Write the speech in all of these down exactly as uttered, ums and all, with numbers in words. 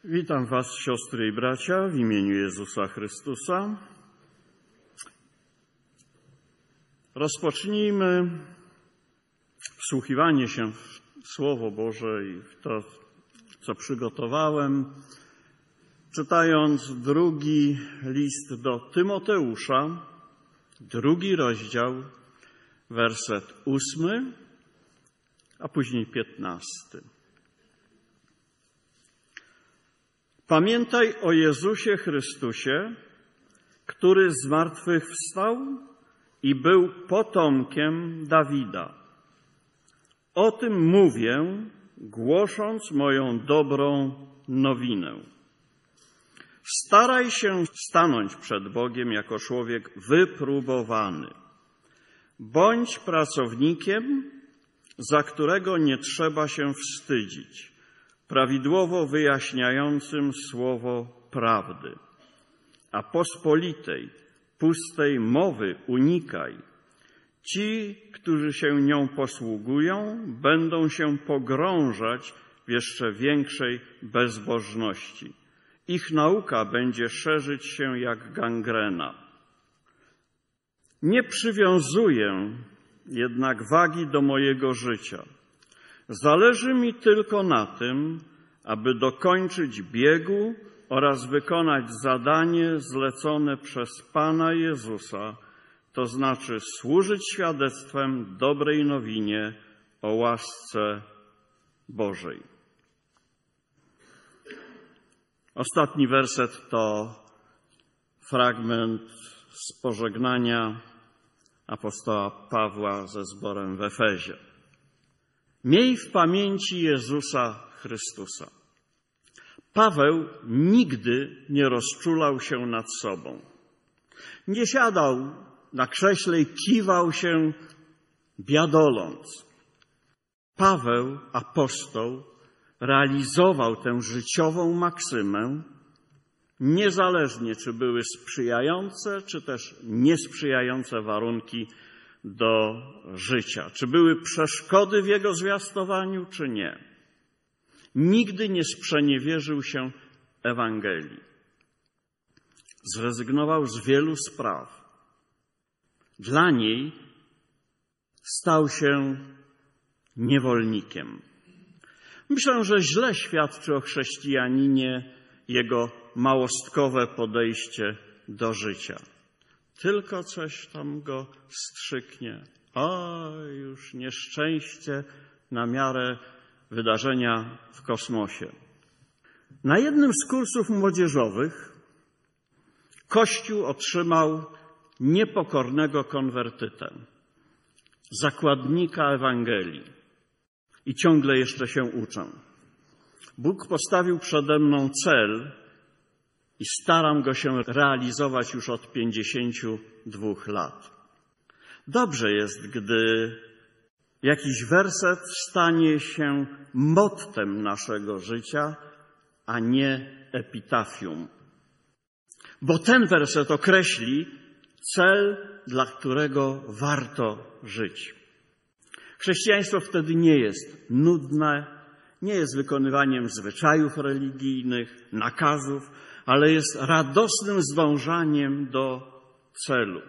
Witam Was, siostry i bracia, w imieniu Jezusa Chrystusa. Rozpocznijmy wsłuchiwanie się w Słowo Boże i w to, co przygotowałem, czytając drugi list do Tymoteusza, drugi rozdział, werset ósmy, a później piętnasty. Pamiętaj o Jezusie Chrystusie, który zmartwychwstał i był potomkiem Dawida. O tym mówię, głosząc moją dobrą nowinę. Staraj się stanąć przed Bogiem jako człowiek wypróbowany. Bądź pracownikiem, za którego nie trzeba się wstydzić, prawidłowo wyjaśniającym słowo prawdy. A pospolitej, pustej mowy unikaj. Ci, którzy się nią posługują, będą się pogrążać w jeszcze większej bezbożności. Ich nauka będzie szerzyć się jak gangrena. Nie przywiązuję jednak wagi do mojego życia. Zależy mi tylko na tym, aby dokończyć biegu oraz wykonać zadanie zlecone przez Pana Jezusa, to znaczy służyć świadectwem dobrej nowinie o łasce Bożej. Ostatni werset to fragment z pożegnania apostoła Pawła ze zborem w Efezie. Miej w pamięci Jezusa Chrystusa. Paweł nigdy nie rozczulał się nad sobą. Nie siadał na krześle i kiwał się biadoląc. Paweł, apostoł, realizował tę życiową maksymę, niezależnie czy były sprzyjające, czy też niesprzyjające warunki do życia. Czy były przeszkody w jego zwiastowaniu, czy nie. Nigdy nie sprzeniewierzył się Ewangelii. Zrezygnował z wielu spraw. Dla niej stał się niewolnikiem. Myślę, że źle świadczy o chrześcijaninie jego małostkowe podejście do życia. Tylko coś tam go strzyknie. O, już nieszczęście na miarę wydarzenia w kosmosie. Na jednym z kursów młodzieżowych Kościół otrzymał niepokornego konwertytę, zakładnika Ewangelii. I ciągle jeszcze się uczę. Bóg postawił przede mną cel i staram go się realizować już od pięćdziesięciu dwóch lat. Dobrze jest, gdy jakiś werset stanie się mottem naszego życia, a nie epitafium. Bo ten werset określi cel, dla którego warto żyć. Chrześcijaństwo wtedy nie jest nudne, nie jest wykonywaniem zwyczajów religijnych, nakazów, ale jest radosnym zdążaniem do celu.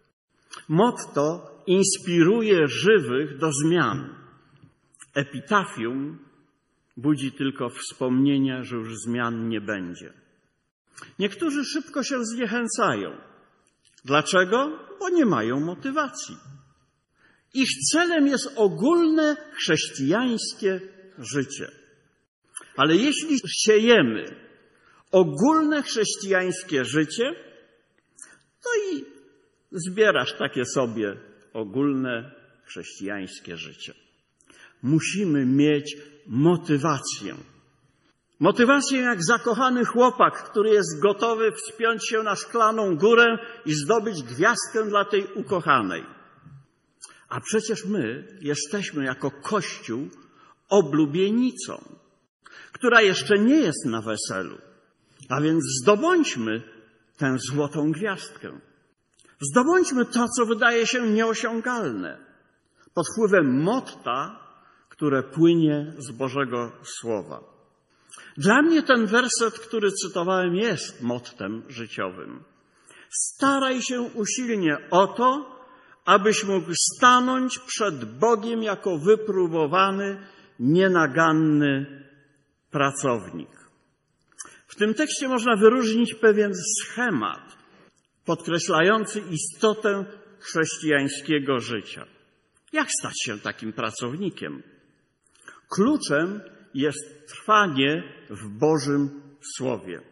Motto inspiruje żywych do zmian. Epitafium budzi tylko wspomnienie, że już zmian nie będzie. Niektórzy szybko się zniechęcają. Dlaczego? Bo nie mają motywacji. Ich celem jest ogólne chrześcijańskie życie. Ale jeśli siejemy ogólne chrześcijańskie życie, to i zbierasz takie sobie ogólne chrześcijańskie życie. Musimy mieć motywację. Motywację jak zakochany chłopak, który jest gotowy wspiąć się na szklaną górę i zdobyć gwiazdkę dla tej ukochanej. A przecież my jesteśmy jako Kościół oblubienicą, która jeszcze nie jest na weselu. A więc zdobądźmy tę złotą gwiazdkę. Zdobądźmy to, co wydaje się nieosiągalne, pod wpływem motta, które płynie z Bożego Słowa. Dla mnie ten werset, który cytowałem, jest mottem życiowym. Staraj się usilnie o to, abyś mógł stanąć przed Bogiem jako wypróbowany, nienaganny pracownik. W tym tekście można wyróżnić pewien schemat podkreślający istotę chrześcijańskiego życia. Jak stać się takim pracownikiem? Kluczem jest trwanie w Bożym Słowie.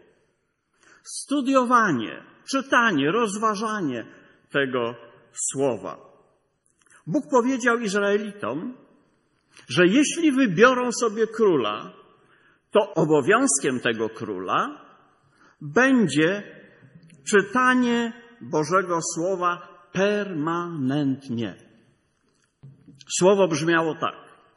Studiowanie, czytanie, rozważanie tego Słowa. Bóg powiedział Izraelitom, że jeśli wybiorą sobie króla, to obowiązkiem tego króla będzie czytanie Bożego Słowa permanentnie. Słowo brzmiało tak.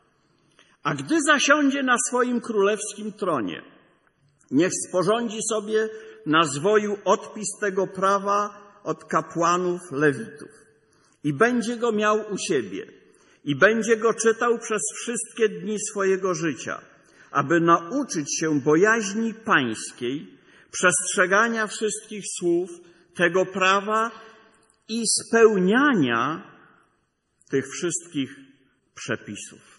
A gdy zasiądzie na swoim królewskim tronie, niech sporządzi sobie na zwoju odpis tego prawa od kapłanów lewitów i będzie go miał u siebie i będzie go czytał przez wszystkie dni swojego życia, aby nauczyć się bojaźni pańskiej, przestrzegania wszystkich słów tego prawa i spełniania tych wszystkich przepisów.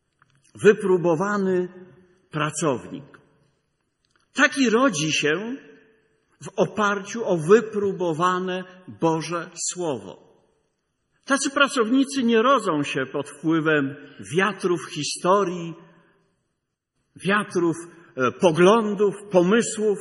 Wypróbowany pracownik. Taki rodzi się w oparciu o wypróbowane Boże Słowo. Tacy pracownicy nie rodzą się pod wpływem wiatrów historii, wiatrów e, poglądów, pomysłów,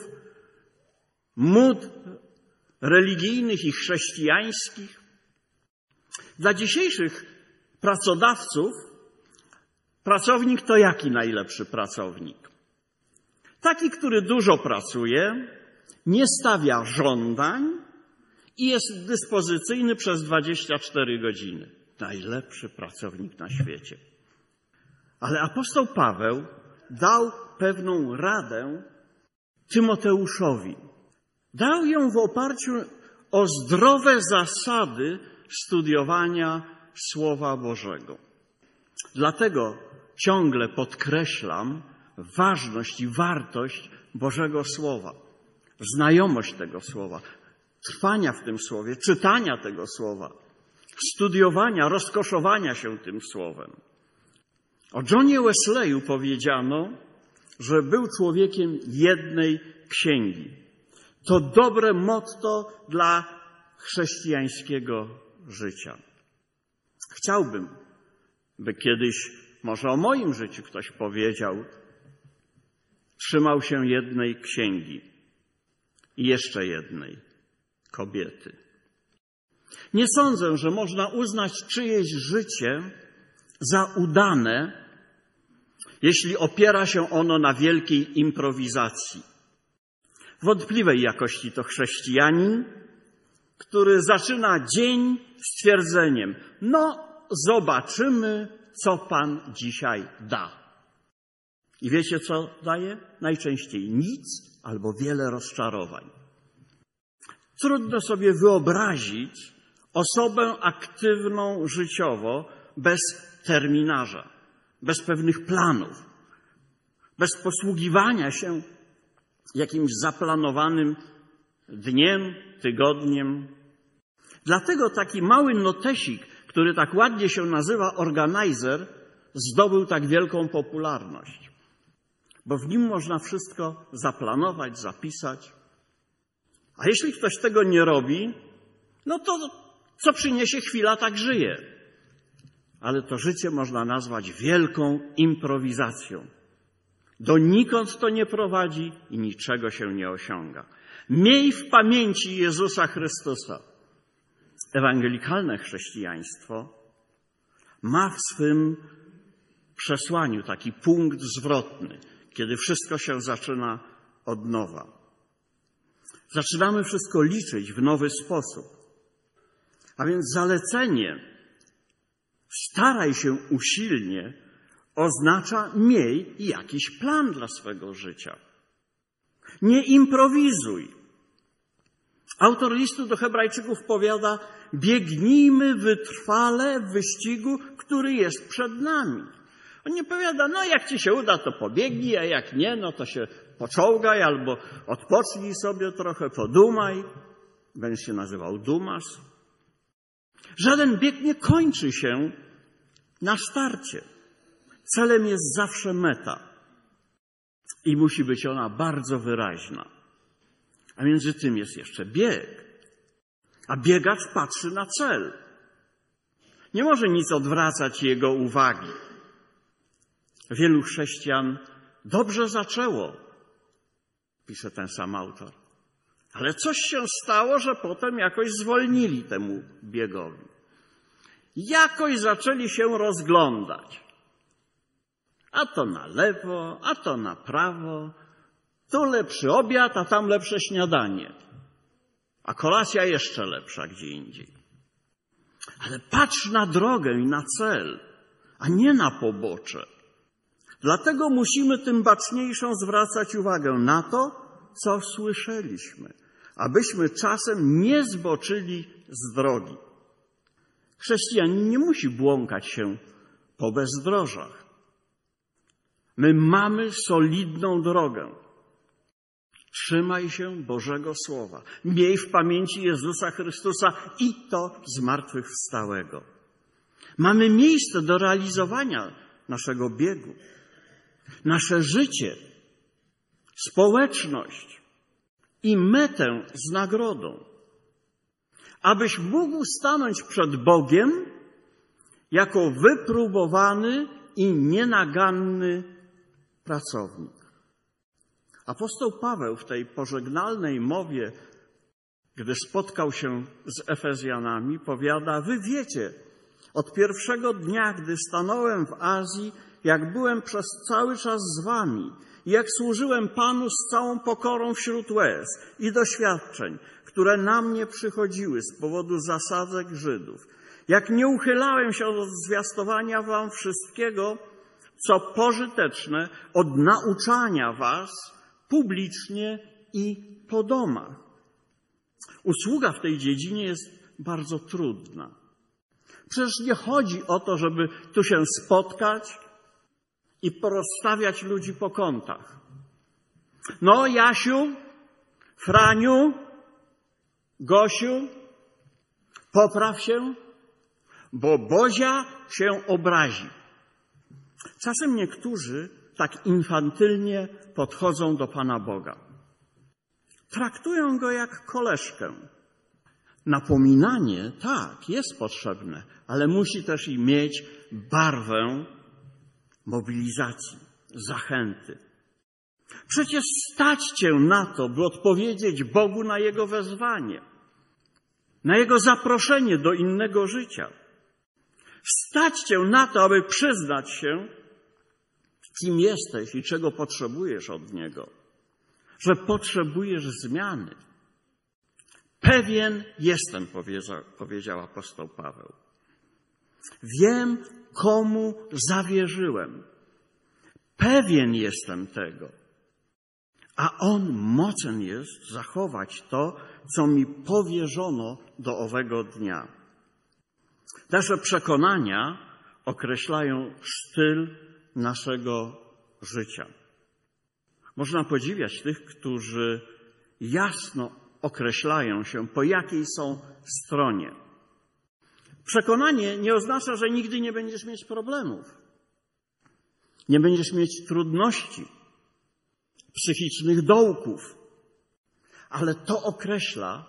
mód religijnych i chrześcijańskich. Dla dzisiejszych pracodawców pracownik to jaki najlepszy pracownik? Taki, który dużo pracuje, nie stawia żądań i jest dyspozycyjny przez dwadzieścia cztery godziny. Najlepszy pracownik na świecie. Ale apostoł Paweł dał pewną radę Tymoteuszowi. Dał ją w oparciu o zdrowe zasady studiowania Słowa Bożego. Dlatego ciągle podkreślam ważność i wartość Bożego Słowa, znajomość tego Słowa, trwania w tym Słowie, czytania tego Słowa, studiowania, rozkoszowania się tym Słowem. O Johnie Wesleyu powiedziano, że był człowiekiem jednej księgi. To dobre motto dla chrześcijańskiego życia. Chciałbym, by kiedyś, może o moim życiu ktoś powiedział, trzymał się jednej księgi i jeszcze jednej, kobiety. Nie sądzę, że można uznać czyjeś życie za udane, jeśli opiera się ono na wielkiej improwizacji. Wątpliwej jakości to chrześcijanin, który zaczyna dzień stwierdzeniem: no, zobaczymy, co Pan dzisiaj da. I wiecie, co daje? Najczęściej nic albo wiele rozczarowań. Trudno sobie wyobrazić osobę aktywną życiowo bez terminarza, bez pewnych planów, bez posługiwania się jakimś zaplanowanym dniem, tygodniem. Dlatego taki mały notesik, który tak ładnie się nazywa organizer, zdobył tak wielką popularność. Bo w nim można wszystko zaplanować, zapisać. A jeśli ktoś tego nie robi, no to co przyniesie chwila, tak żyje. Ale to życie można nazwać wielką improwizacją. Donikąd to nie prowadzi i niczego się nie osiąga. Miej w pamięci Jezusa Chrystusa. Ewangelikalne chrześcijaństwo ma w swym przesłaniu taki punkt zwrotny, kiedy wszystko się zaczyna od nowa. Zaczynamy wszystko liczyć w nowy sposób. A więc zalecenie staraj się usilnie oznacza miej jakiś plan dla swego życia. Nie improwizuj. Autor listu do Hebrajczyków powiada: biegnijmy wytrwale w wyścigu, który jest przed nami. On nie powiada, no jak ci się uda, to pobiegnij, a jak nie, no to się poczołgaj albo odpocznij sobie trochę, podumaj. Będziesz się nazywał Dumas. Żaden bieg nie kończy się na starcie. Celem jest zawsze meta. I musi być ona bardzo wyraźna. A między tym jest jeszcze bieg. A biegacz patrzy na cel. Nie może nic odwracać jego uwagi. Wielu chrześcijan dobrze zaczęło, pisze ten sam autor. Ale coś się stało, że potem jakoś zwolnili temu biegowi. Jakoś zaczęli się rozglądać. A to na lewo, a to na prawo. Tu lepszy obiad, a tam lepsze śniadanie. A kolacja jeszcze lepsza gdzie indziej. Ale patrz na drogę i na cel, a nie na pobocze. Dlatego musimy tym baczniejszą zwracać uwagę na to, co słyszeliśmy, abyśmy czasem nie zboczyli z drogi. Chrześcijanin nie musi błąkać się po bezdrożach. My mamy solidną drogę. Trzymaj się Bożego Słowa. Miej w pamięci Jezusa Chrystusa i to zmartwychwstałego. Mamy miejsce do realizowania naszego biegu. Nasze życie, społeczność i metę z nagrodą. Abyś mógł stanąć przed Bogiem jako wypróbowany i nienaganny pracownik. Apostoł Paweł w tej pożegnalnej mowie, gdy spotkał się z Efezjanami, powiada, wy wiecie, od pierwszego dnia, gdy stanąłem w Azji, jak byłem przez cały czas z wami i jak służyłem Panu z całą pokorą wśród łez i doświadczeń, które na mnie przychodziły z powodu zasadzek Żydów, jak nie uchylałem się od zwiastowania wam wszystkiego, co pożyteczne, od nauczania was publicznie i po domach. Usługa w tej dziedzinie jest bardzo trudna. Przecież nie chodzi o to, żeby tu się spotkać i porozstawiać ludzi po kątach. No, Jasiu, Franiu, Gosiu, popraw się, bo Bozia się obrazi. Czasem niektórzy tak infantylnie podchodzą do Pana Boga. Traktują Go jak koleżkę. Napominanie, tak, jest potrzebne, ale musi też i mieć barwę mobilizacji, zachęty. Przecież stać cię na to, by odpowiedzieć Bogu na Jego wezwanie, na Jego zaproszenie do innego życia. Stać cię na to, aby przyznać się, kim jesteś i czego potrzebujesz od Niego, że potrzebujesz zmiany. Pewien jestem, powiedział, powiedział apostoł Paweł. Wiem, komu zawierzyłem. Pewien jestem tego. A On mocen jest zachować to, co mi powierzono do owego dnia. Nasze przekonania określają styl naszego życia. Można podziwiać tych, którzy jasno określają się, po jakiej są stronie. Przekonanie nie oznacza, że nigdy nie będziesz mieć problemów. Nie będziesz mieć trudności, psychicznych dołków. Ale to określa,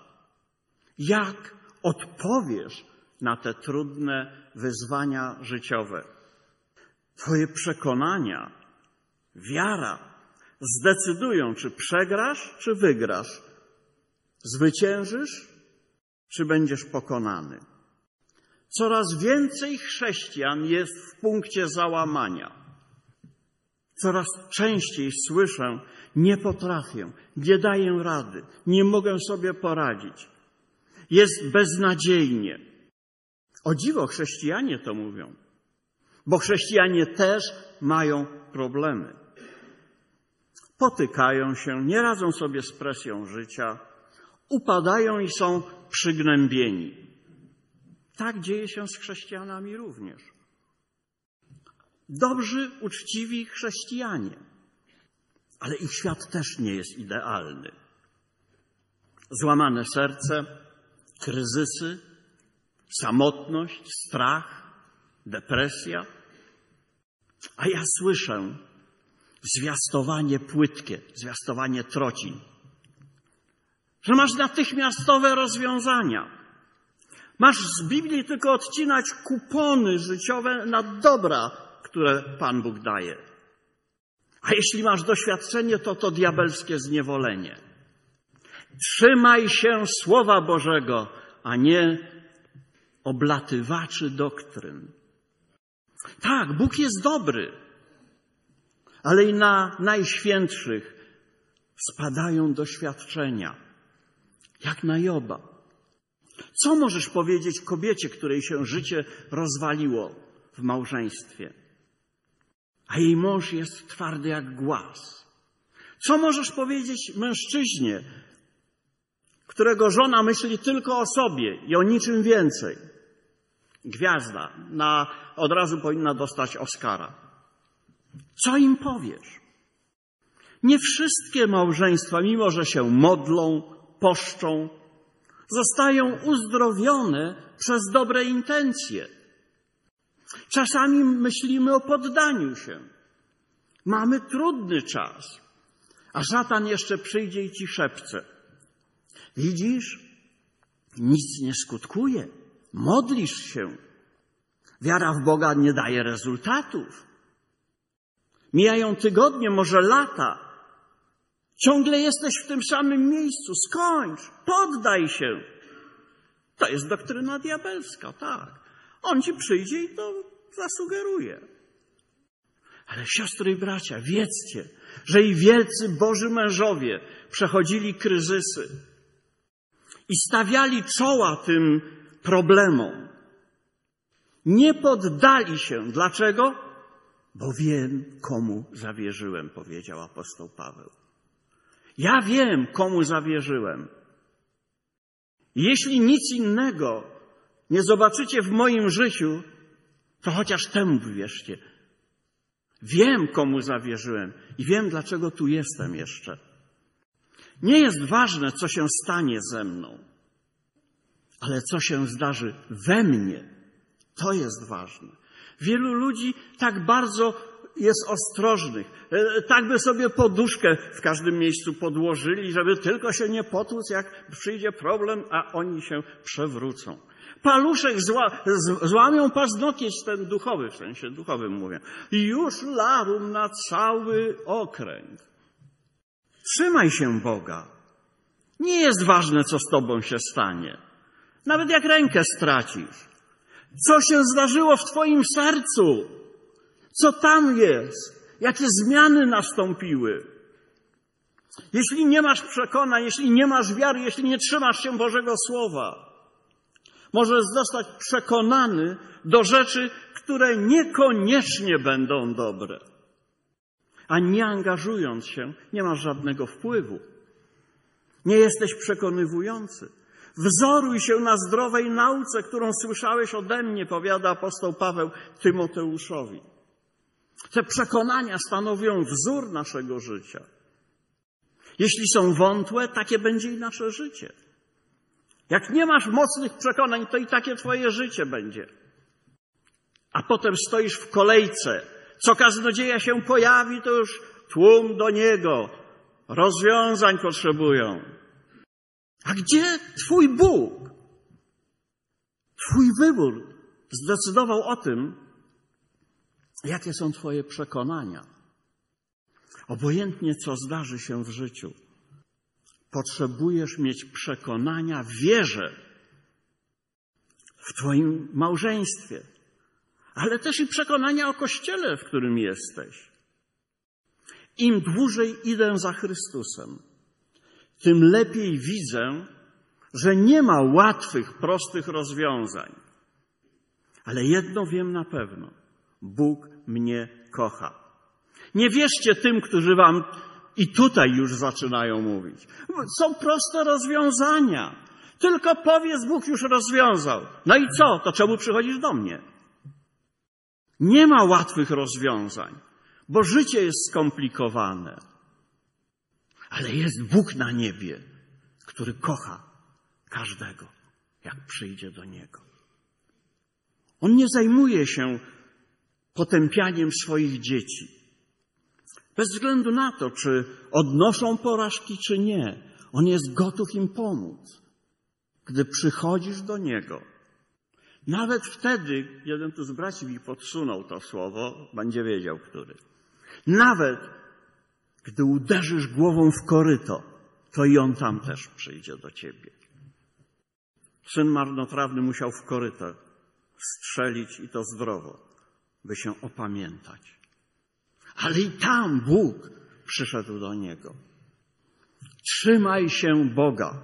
jak odpowiesz na te trudne wyzwania życiowe. Twoje przekonania, wiara zdecydują, czy przegrasz, czy wygrasz. Zwyciężysz, czy będziesz pokonany. Coraz więcej chrześcijan jest w punkcie załamania. Coraz częściej słyszę, nie potrafię, nie daję rady, nie mogę sobie poradzić. Jest beznadziejnie. O dziwo, chrześcijanie to mówią, bo chrześcijanie też mają problemy. Potykają się, nie radzą sobie z presją życia, upadają i są przygnębieni. Tak dzieje się z chrześcijanami również. dobrzy, uczciwi chrześcijanie. Ale ich świat też nie jest idealny. Złamane serce, kryzysy, samotność, strach, depresja. A ja słyszę zwiastowanie płytkie, zwiastowanie trocin. Że masz natychmiastowe rozwiązania. Masz z Biblii tylko odcinać kupony życiowe na dobra, które Pan Bóg daje. A jeśli masz doświadczenie, to to diabelskie zniewolenie. Trzymaj się Słowa Bożego, a nie oblatywaczy doktryn. Tak, Bóg jest dobry, ale i na najświętszych spadają doświadczenia, jak na Joba. Co możesz powiedzieć kobiecie, której się życie rozwaliło w małżeństwie, a jej mąż jest twardy jak głaz? Co możesz powiedzieć mężczyźnie, którego żona myśli tylko o sobie i o niczym więcej? Gwiazda na, od razu powinna dostać Oscara. Co im powiesz? Nie wszystkie małżeństwa, mimo że się modlą, poszczą, zostają uzdrowione przez dobre intencje. Czasami myślimy o poddaniu się. Mamy trudny czas, a szatan jeszcze przyjdzie i ci szepce. Widzisz? Nic nie skutkuje. Modlisz się. Wiara w Boga nie daje rezultatów. Mijają tygodnie, może lata. Ciągle jesteś w tym samym miejscu. Skończ, poddaj się. To jest doktryna diabelska, tak. On ci przyjdzie i to zasugeruje. Ale siostry i bracia, wiedzcie, że i wielcy Boży mężowie przechodzili kryzysy i stawiali czoła tym problemom. Nie poddali się. Dlaczego? Bo wiem, komu zawierzyłem, powiedział apostoł Paweł. Ja wiem, komu zawierzyłem. Jeśli nic innego nie zobaczycie w moim życiu, to chociaż temu wierzcie. Wiem, komu zawierzyłem i wiem, dlaczego tu jestem jeszcze. Nie jest ważne, co się stanie ze mną, ale co się zdarzy we mnie, to jest ważne. Wielu ludzi tak bardzo jest ostrożnych, tak by sobie poduszkę w każdym miejscu podłożyli, żeby tylko się nie potłuc, jak przyjdzie problem, a oni się przewrócą. Paluszek zła, z, złamią paznokieć ten duchowy, w sensie duchowym mówię. I już larum na cały okręg. Trzymaj się Boga. Nie jest ważne, co z tobą się stanie. Nawet jak rękę stracisz. Co się zdarzyło w twoim sercu? Co tam jest? Jakie zmiany nastąpiły? Jeśli nie masz przekonań, jeśli nie masz wiary, jeśli nie trzymasz się Bożego Słowa, możesz zostać przekonany do rzeczy, które niekoniecznie będą dobre. A nie angażując się, nie masz żadnego wpływu. Nie jesteś przekonywujący. Wzoruj się na zdrowej nauce, którą słyszałeś ode mnie, powiada apostoł Paweł Tymoteuszowi. Te przekonania stanowią wzór naszego życia. Jeśli są wątłe, takie będzie i nasze życie. Jak nie masz mocnych przekonań, to i takie twoje życie będzie. A potem stoisz w kolejce. Co kaznodzieja się pojawi, to już tłum do niego. Rozwiązań potrzebują. A gdzie twój Bóg? Twój wybór zdecydował o tym, jakie są twoje przekonania. Obojętnie, co zdarzy się w życiu, potrzebujesz mieć przekonania w wierze, w twoim małżeństwie, ale też i przekonania o Kościele, w którym jesteś. Im dłużej idę za Chrystusem, tym lepiej widzę, że nie ma łatwych, prostych rozwiązań. Ale jedno wiem na pewno. Bóg mnie kocha. Nie wierzcie tym, którzy wam i tutaj już zaczynają mówić. Są proste rozwiązania. Tylko powiedz, Bóg już rozwiązał. No i co? To czemu przychodzisz do mnie? Nie ma łatwych rozwiązań, bo życie jest skomplikowane. Ale jest Bóg na niebie, który kocha każdego, jak przyjdzie do Niego. On nie zajmuje się potępianiem swoich dzieci. Bez względu na to, czy odnoszą porażki, czy nie. On jest gotów im pomóc. Gdy przychodzisz do Niego, nawet wtedy, jeden tu z braci mi podsunął to słowo, będzie wiedział, który. Nawet gdy uderzysz głową w koryto, to i On tam też przyjdzie do ciebie. Syn marnotrawny musiał w koryto strzelić i to zdrowo, by się opamiętać. Ale i tam Bóg przyszedł do niego. Trzymaj się Boga.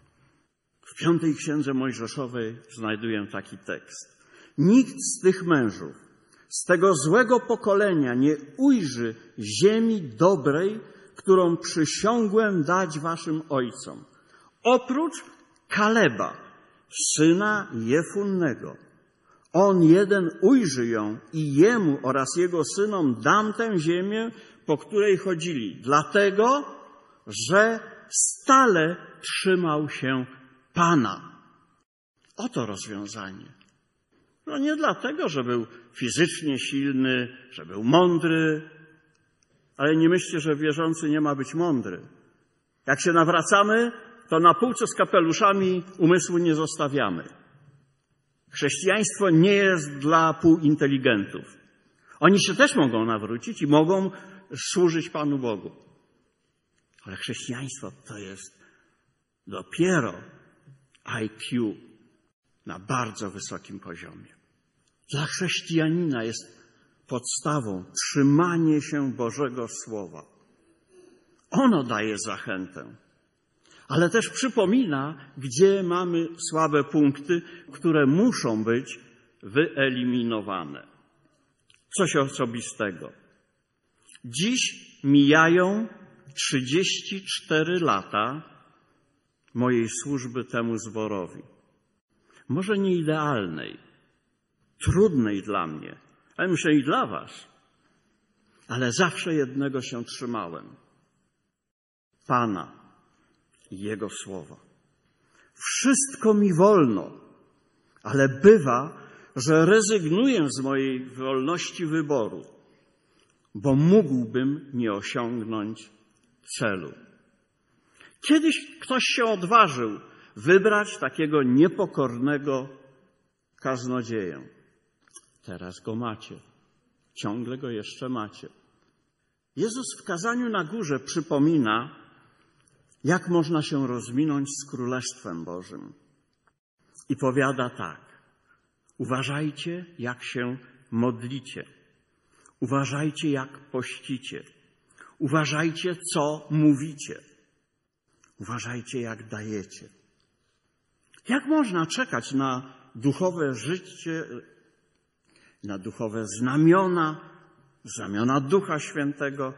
W piątej księdze Mojżeszowej znajduję taki tekst. Nikt z tych mężów, z tego złego pokolenia nie ujrzy ziemi dobrej, którą przysiągłem dać waszym ojcom. Oprócz Kaleba, syna Jefunnego. On jeden ujrzy ją i jemu oraz jego synom dam tę ziemię, po której chodzili, dlatego, że stale trzymał się Pana. Oto rozwiązanie. No nie dlatego, że był fizycznie silny, że był mądry, ale nie myślcie, że wierzący nie ma być mądry. Jak się nawracamy, to na półce z kapeluszami umysłu nie zostawiamy. Chrześcijaństwo nie jest dla półinteligentów. Oni się też mogą nawrócić i mogą służyć Panu Bogu. Ale chrześcijaństwo to jest dopiero I Q na bardzo wysokim poziomie. Dla chrześcijanina jest podstawą trzymanie się Bożego Słowa. Ono daje zachętę, ale też przypomina, gdzie mamy słabe punkty, które muszą być wyeliminowane. Coś osobistego. Dziś mijają trzydzieści cztery lata mojej służby temu zborowi. Może nie idealnej, trudnej dla mnie, ale myślę i dla was. Ale zawsze jednego się trzymałem. Pana i Jego słowa. Wszystko mi wolno, ale bywa, że rezygnuję z mojej wolności wyboru, bo mógłbym nie osiągnąć celu. Kiedyś ktoś się odważył wybrać takiego niepokornego kaznodzieję. Teraz go macie. Ciągle go jeszcze macie. Jezus w kazaniu na górze przypomina, jak można się rozminąć z Królestwem Bożym. I powiada tak. Uważajcie, jak się modlicie. Uważajcie, jak pościcie. Uważajcie, co mówicie. Uważajcie, jak dajecie. Jak można czekać na duchowe życie, na duchowe znamiona, znamiona Ducha Świętego?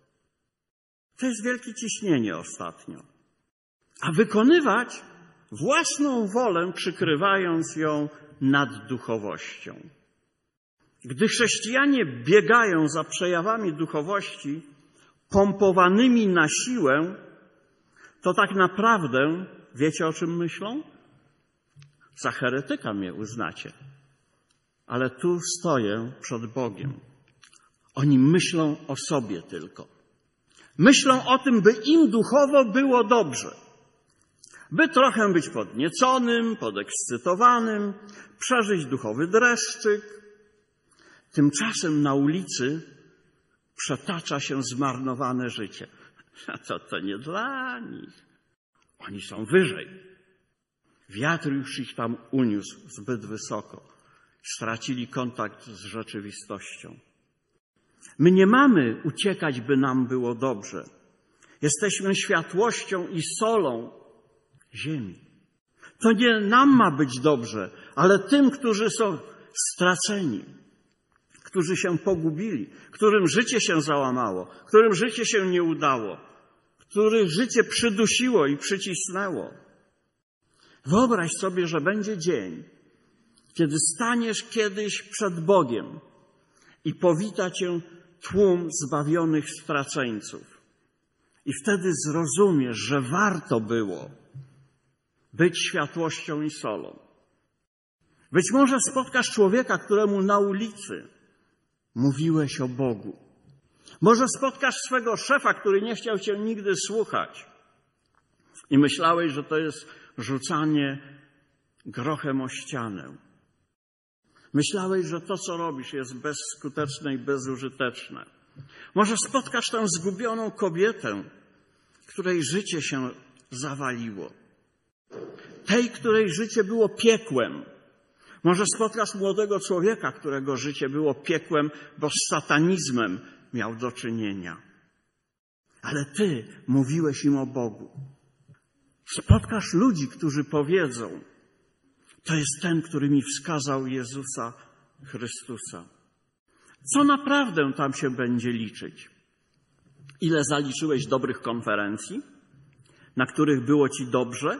To jest wielkie ciśnienie ostatnio. A wykonywać własną wolę, przykrywając ją nad duchowością. Gdy chrześcijanie biegają za przejawami duchowości, pompowanymi na siłę, to tak naprawdę, wiecie o czym myślą? Za heretyka mnie uznacie. Ale tu stoję przed Bogiem. Oni myślą o sobie tylko. Myślą o tym, by im duchowo było dobrze. By trochę być podnieconym, podekscytowanym, przeżyć duchowy dreszczyk. Tymczasem na ulicy przetacza się zmarnowane życie. A to, to nie dla nich. Oni są wyżej. Wiatr już ich tam uniósł zbyt wysoko. Stracili kontakt z rzeczywistością. My nie mamy uciekać, by nam było dobrze. Jesteśmy światłością i solą ziemi. To nie nam ma być dobrze, ale tym, którzy są straceni, którzy się pogubili, którym życie się załamało, którym życie się nie udało, których życie przydusiło i przycisnęło. Wyobraź sobie, że będzie dzień, kiedy staniesz kiedyś przed Bogiem i powita cię tłum zbawionych straceńców. I wtedy zrozumiesz, że warto było być światłością i solą. Być może spotkasz człowieka, któremu na ulicy mówiłeś o Bogu. Może spotkasz swego szefa, który nie chciał cię nigdy słuchać i myślałeś, że to jest rzucanie grochem o ścianę. Myślałeś, że to, co robisz, jest bezskuteczne i bezużyteczne. Może spotkasz tę zgubioną kobietę, której życie się zawaliło. Tej, której życie było piekłem. Może spotkasz młodego człowieka, którego życie było piekłem, bo z satanizmem miał do czynienia. Ale ty mówiłeś im o Bogu. Spotkasz ludzi, którzy powiedzą, to jest ten, który mi wskazał Jezusa Chrystusa. Co naprawdę tam się będzie liczyć? Ile zaliczyłeś dobrych konferencji, na których było ci dobrze?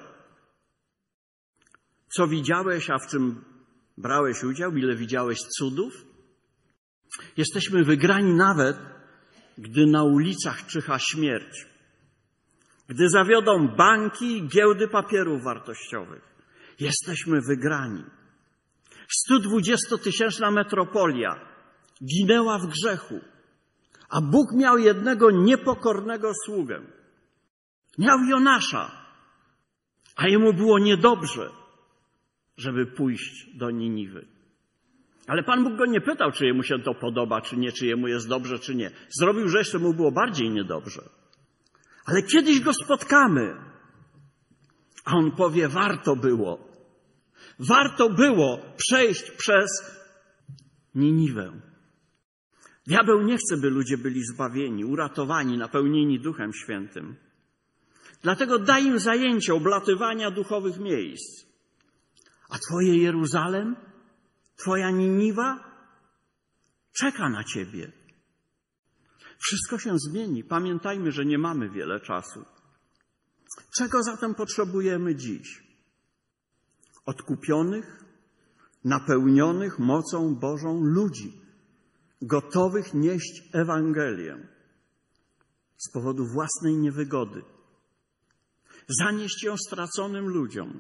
Co widziałeś, a w czym brałeś udział? Ile widziałeś cudów? Jesteśmy wygrani nawet, gdy na ulicach czyha śmierć. Gdy zawiodą banki i giełdy papierów wartościowych. Jesteśmy wygrani. stodwudziestotysięczna metropolia ginęła w grzechu, a Bóg miał jednego niepokornego sługę. Miał Jonasza, a jemu było niedobrze, żeby pójść do Niniwy. Ale Pan Bóg go nie pytał, czy jemu się to podoba, czy nie, czy jemu jest dobrze, czy nie. Zrobił, że jeszcze mu było bardziej niedobrze. Ale kiedyś go spotkamy, a on powie, warto było. Warto było przejść przez Niniwę. Diabeł nie chce, by ludzie byli zbawieni, uratowani, napełnieni Duchem Świętym. Dlatego daj im zajęcie oblatywania duchowych miejsc. A twoje Jeruzalem, twoja Niniwa czeka na ciebie. Wszystko się zmieni. Pamiętajmy, że nie mamy wiele czasu. Czego zatem potrzebujemy dziś? Odkupionych, napełnionych mocą Bożą ludzi, gotowych nieść Ewangelię z powodu własnej niewygody. Zanieść ją straconym ludziom,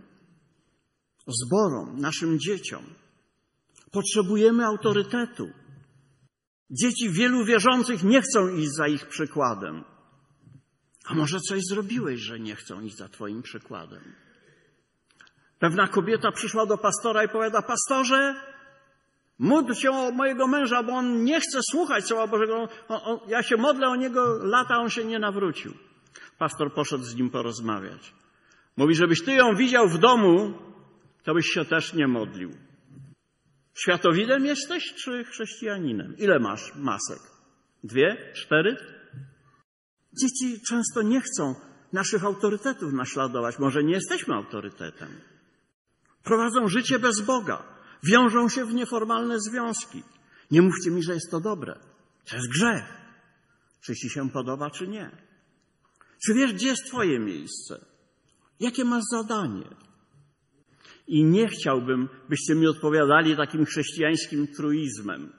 zborom, naszym dzieciom. Potrzebujemy autorytetu. Dzieci wielu wierzących nie chcą iść za ich przykładem. A może coś zrobiłeś, że nie chcą iść za twoim przykładem? Pewna kobieta przyszła do pastora i powiada, pastorze, módl się o mojego męża, bo on nie chce słuchać Słowa Bożego. On, on, ja się modlę o niego lata, on się nie nawrócił. Pastor poszedł z nim porozmawiać. Mówi, żebyś ty ją widział w domu, to byś się też nie modlił. Światowidem jesteś czy chrześcijaninem? Ile masz masek? Dwie? Cztery? Dzieci często nie chcą naszych autorytetów naśladować. Może nie jesteśmy autorytetem. Prowadzą życie bez Boga. Wiążą się w nieformalne związki. Nie mówcie mi, że jest to dobre. To jest grzech. Czy ci się podoba, czy nie. Czy wiesz, gdzie jest twoje miejsce? Jakie masz zadanie? I nie chciałbym, byście mi odpowiadali takim chrześcijańskim truizmem.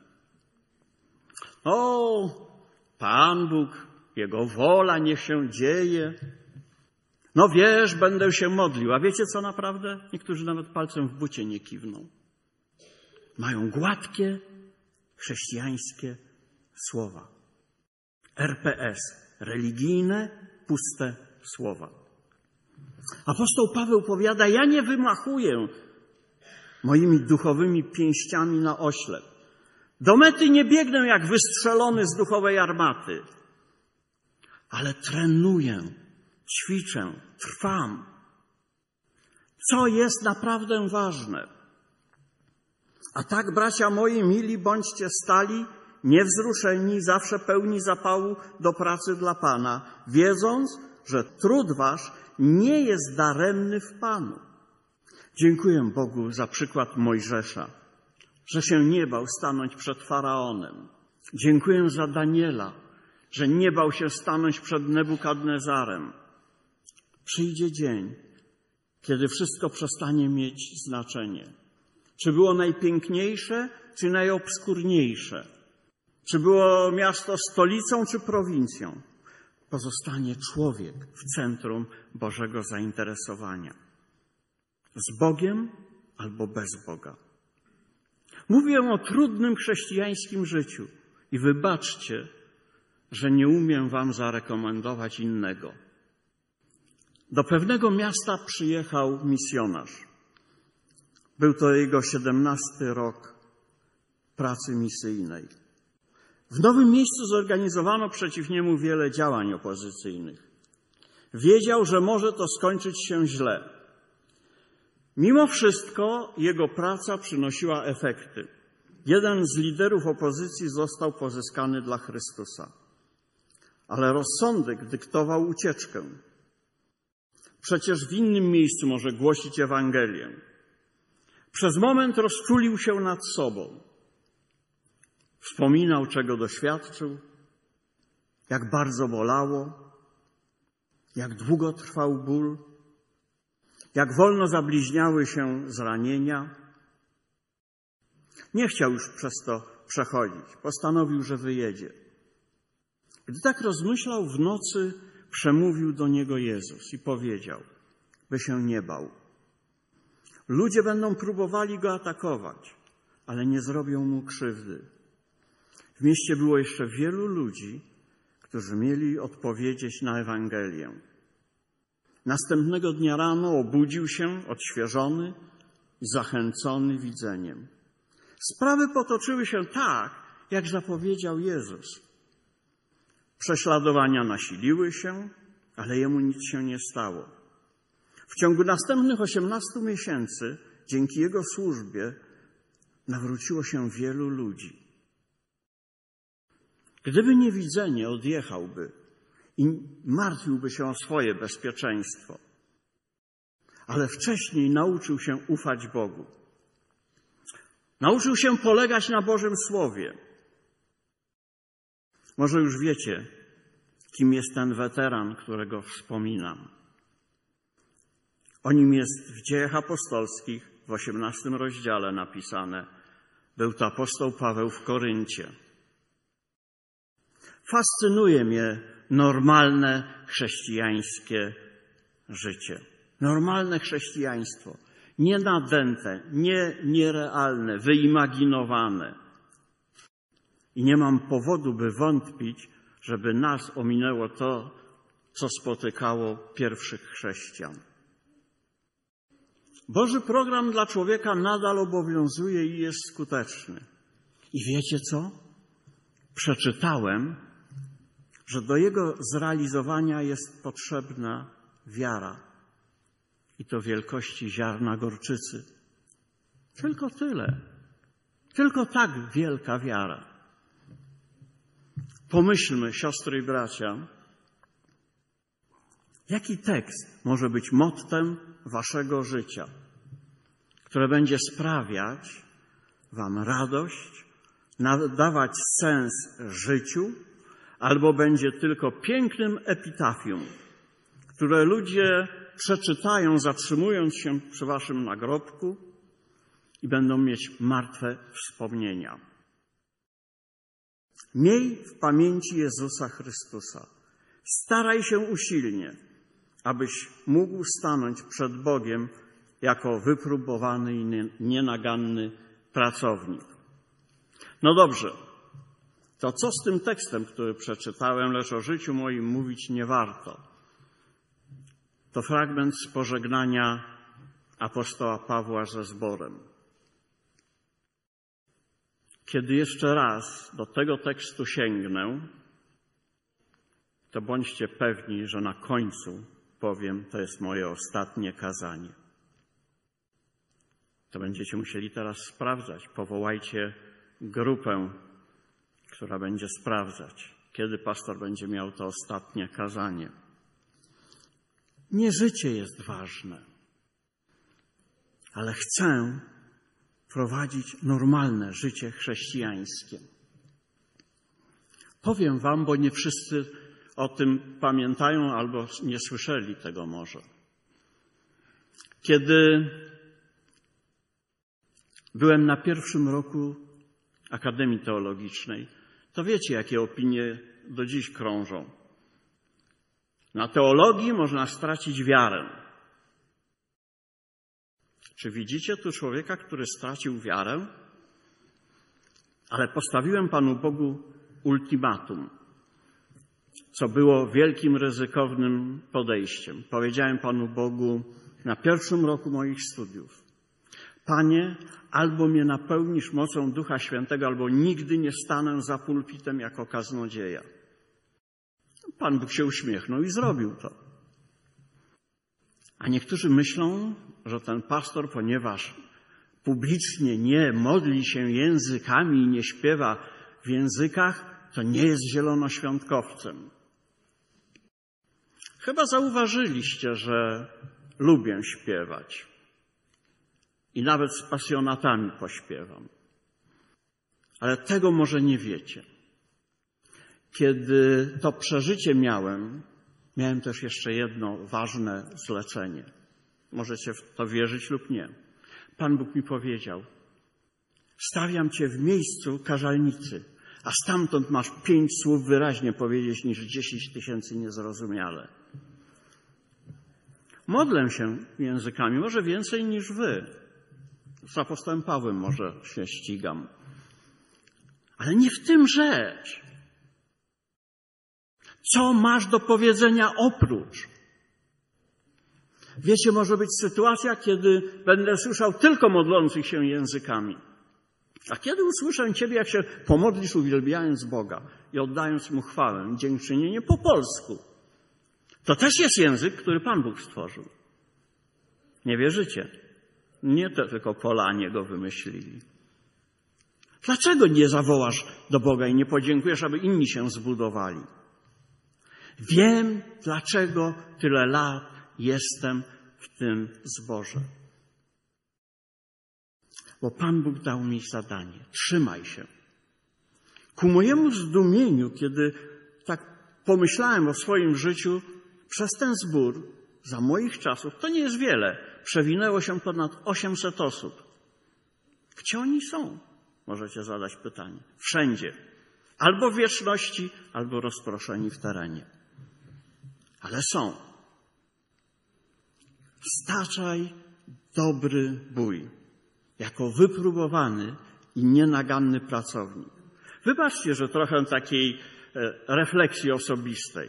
O, Pan Bóg, Jego wola niech się dzieje. No wiesz, będę się modlił. A wiecie co naprawdę? Niektórzy nawet palcem w bucie nie kiwną. Mają gładkie, chrześcijańskie słowa. R P S. Religijne, puste słowa. Apostoł Paweł powiada, ja nie wymachuję moimi duchowymi pięściami na oślep. Do mety nie biegnę jak wystrzelony z duchowej armaty, ale trenuję, ćwiczę, trwam. Co jest naprawdę ważne? A tak, bracia moi, mili, bądźcie stali, niewzruszeni, zawsze pełni zapału do pracy dla Pana, wiedząc, że trud wasz nie jest daremny w Panu. Dziękuję Bogu za przykład Mojżesza, że się nie bał stanąć przed Faraonem. Dziękuję za Daniela, że nie bał się stanąć przed Nebukadnezarem. Przyjdzie dzień, kiedy wszystko przestanie mieć znaczenie. Czy było najpiękniejsze, czy najobskurniejsze? czy było miasto stolicą, czy prowincją, pozostanie człowiek w centrum Bożego zainteresowania. Z Bogiem albo bez Boga. Mówię o trudnym chrześcijańskim życiu i wybaczcie, że nie umiem wam zarekomendować innego. Do pewnego miasta przyjechał misjonarz. Był to jego siedemnasty rok pracy misyjnej. W nowym miejscu zorganizowano przeciw niemu wiele działań opozycyjnych. Wiedział, że może to skończyć się źle. Mimo wszystko jego praca przynosiła efekty. Jeden z liderów opozycji został pozyskany dla Chrystusa. Ale rozsądek dyktował ucieczkę. Przecież w innym miejscu może głosić Ewangelię. Przez moment rozczulił się nad sobą. Wspominał, czego doświadczył, jak bardzo bolało, jak długo trwał ból, jak wolno zabliźniały się zranienia. Nie chciał już przez to przechodzić. Postanowił, że wyjedzie. Gdy tak rozmyślał, w nocy przemówił do niego Jezus i powiedział, by się nie bał. Ludzie będą próbowali go atakować, ale nie zrobią mu krzywdy. W mieście było jeszcze wielu ludzi, którzy mieli odpowiedzieć na Ewangelię. Następnego dnia rano obudził się odświeżony i zachęcony widzeniem. Sprawy potoczyły się tak, jak zapowiedział Jezus. Prześladowania nasiliły się, ale jemu nic się nie stało. W ciągu następnych osiemnastu miesięcy, dzięki jego służbie, nawróciło się wielu ludzi. Gdyby nie widzenie, odjechałby i martwiłby się o swoje bezpieczeństwo. Ale wcześniej nauczył się ufać Bogu. Nauczył się polegać na Bożym Słowie. Może już wiecie, kim jest ten weteran, którego wspominam. O nim jest w Dziejach Apostolskich w osiemnastym rozdziale napisane. Był to apostoł Paweł w Koryncie. Fascynuje mnie normalne chrześcijańskie życie. Normalne chrześcijaństwo. Nie nadęte, nie nierealne, wyimaginowane. I nie mam powodu, by wątpić, żeby nas ominęło to, co spotykało pierwszych chrześcijan. Boży program dla człowieka nadal obowiązuje i jest skuteczny. I wiecie co? Przeczytałem, że do jego zrealizowania jest potrzebna wiara. I to wielkości ziarna gorczycy. Tylko tyle. Tylko tak wielka wiara. Pomyślmy, siostry i bracia, jaki tekst może być mottem waszego życia, które będzie sprawiać wam radość, nadawać sens życiu, albo będzie tylko pięknym epitafium, które ludzie przeczytają, zatrzymując się przy waszym nagrobku i będą mieć martwe wspomnienia. Miej w pamięci Jezusa Chrystusa. Staraj się usilnie, abyś mógł stanąć przed Bogiem jako wypróbowany i nienaganny pracownik. No dobrze, to co z tym tekstem, który przeczytałem, lecz o życiu moim mówić nie warto? To fragment z pożegnania apostoła Pawła ze zborem. Kiedy jeszcze raz do tego tekstu sięgnę, to bądźcie pewni, że na końcu powiem, to jest moje ostatnie kazanie. To będziecie musieli teraz sprawdzać. Powołajcie grupę, która będzie sprawdzać, kiedy pastor będzie miał to ostatnie kazanie. Nie życie jest ważne, ale chcę prowadzić normalne życie chrześcijańskie. Powiem wam, bo nie wszyscy o tym pamiętają albo nie słyszeli tego może. Kiedy byłem na pierwszym roku Akademii Teologicznej, To wiecie, jakie opinie do dziś krążą. Na teologii można stracić wiarę. Czy widzicie tu człowieka, który stracił wiarę? Ale postawiłem Panu Bogu ultimatum, co było wielkim, ryzykownym podejściem. Powiedziałem Panu Bogu na pierwszym roku moich studiów: Panie, albo mnie napełnisz mocą Ducha Świętego, albo nigdy nie stanę za pulpitem jako kaznodzieja. Pan Bóg się uśmiechnął i zrobił to. A niektórzy myślą, że ten pastor, ponieważ publicznie nie modli się językami i nie śpiewa w językach, to nie jest zielonoświątkowcem. Chyba zauważyliście, że lubię śpiewać. I nawet z pasjonatami pośpiewam. Ale tego może nie wiecie. Kiedy to przeżycie miałem, miałem też jeszcze jedno ważne zlecenie. Możecie w to wierzyć lub nie. Pan Bóg mi powiedział: stawiam cię w miejscu karzalnicy, a stamtąd masz pięć słów wyraźnie powiedzieć niż dziesięć tysięcy niezrozumiale. Modlę się językami, może więcej niż wy. Z apostołem Pawłem może się ścigam. Ale nie w tym rzecz. Co masz do powiedzenia oprócz? Wiecie, może być sytuacja, kiedy będę słyszał tylko modlących się językami. A kiedy usłyszę Ciebie, jak się pomodlisz, uwielbiając Boga i oddając Mu chwałę, dziękczynienie po polsku, to też jest język, który Pan Bóg stworzył. Nie wierzycie? Nie to tylko Polanie go wymyślili. Dlaczego nie zawołasz do Boga i nie podziękujesz, aby inni się zbudowali? Wiem, dlaczego tyle lat jestem w tym zborze. Bo Pan Bóg dał mi zadanie. Trzymaj się. Ku mojemu zdumieniu, kiedy tak pomyślałem o swoim życiu, przez ten zbór, za moich czasów, to nie jest wiele, przewinęło się ponad osiemset osób. Gdzie oni są? Możecie zadać pytanie. Wszędzie. Albo w wieczności, albo rozproszeni w terenie. Ale są. Staczaj dobry bój, jako wypróbowany i nienaganny pracownik. Wybaczcie, że trochę takiej refleksji osobistej.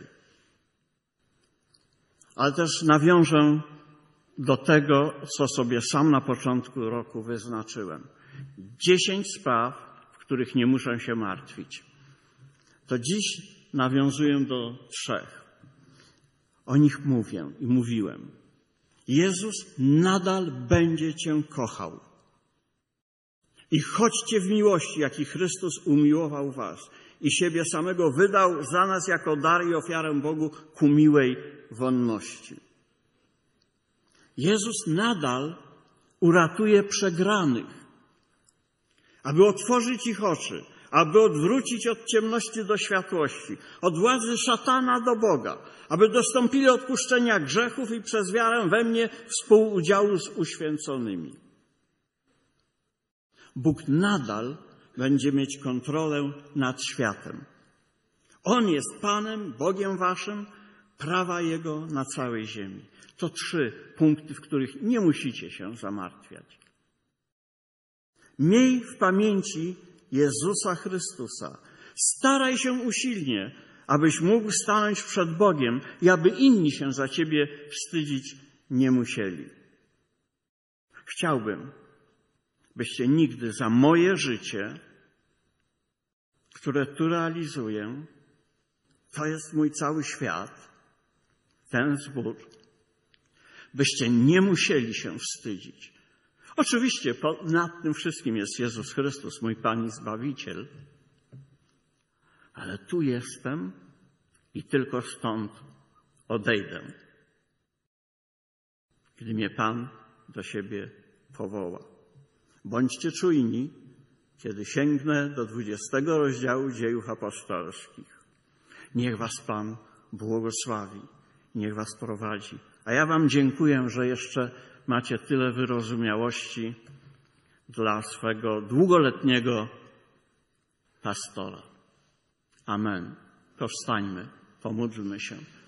Ale też nawiążę do tego, co sobie sam na początku roku wyznaczyłem. Dziesięć spraw, w których nie muszę się martwić. To dziś nawiązuję do trzech. O nich mówię i mówiłem. Jezus nadal będzie Cię kochał. I chodźcie w miłości, jaki Chrystus umiłował was i siebie samego wydał za nas jako dar i ofiarę Bogu ku miłej wonności. Jezus nadal uratuje przegranych, aby otworzyć ich oczy, aby odwrócić od ciemności do światłości, od władzy szatana do Boga, aby dostąpili odpuszczenia grzechów i przez wiarę we mnie współudziału z uświęconymi. Bóg nadal będzie mieć kontrolę nad światem. On jest Panem, Bogiem waszym, prawa Jego na całej ziemi. To trzy punkty, w których nie musicie się zamartwiać. Miej w pamięci Jezusa Chrystusa. Staraj się usilnie, abyś mógł stanąć przed Bogiem i aby inni się za ciebie wstydzić nie musieli. Chciałbym, byście nigdy za moje życie, które tu realizuję, to jest mój cały świat, ten zbór, byście nie musieli się wstydzić. Oczywiście nad tym wszystkim jest Jezus Chrystus, mój Pan i Zbawiciel, ale tu jestem i tylko stąd odejdę, gdy mnie Pan do siebie powoła. Bądźcie czujni, kiedy sięgnę do dwudziestego rozdziału Dziejów Apostolskich. Niech was Pan błogosławi, niech was prowadzi. A ja wam dziękuję, że jeszcze macie tyle wyrozumiałości dla swego długoletniego pastora. Amen. Powstańmy, pomódlmy się.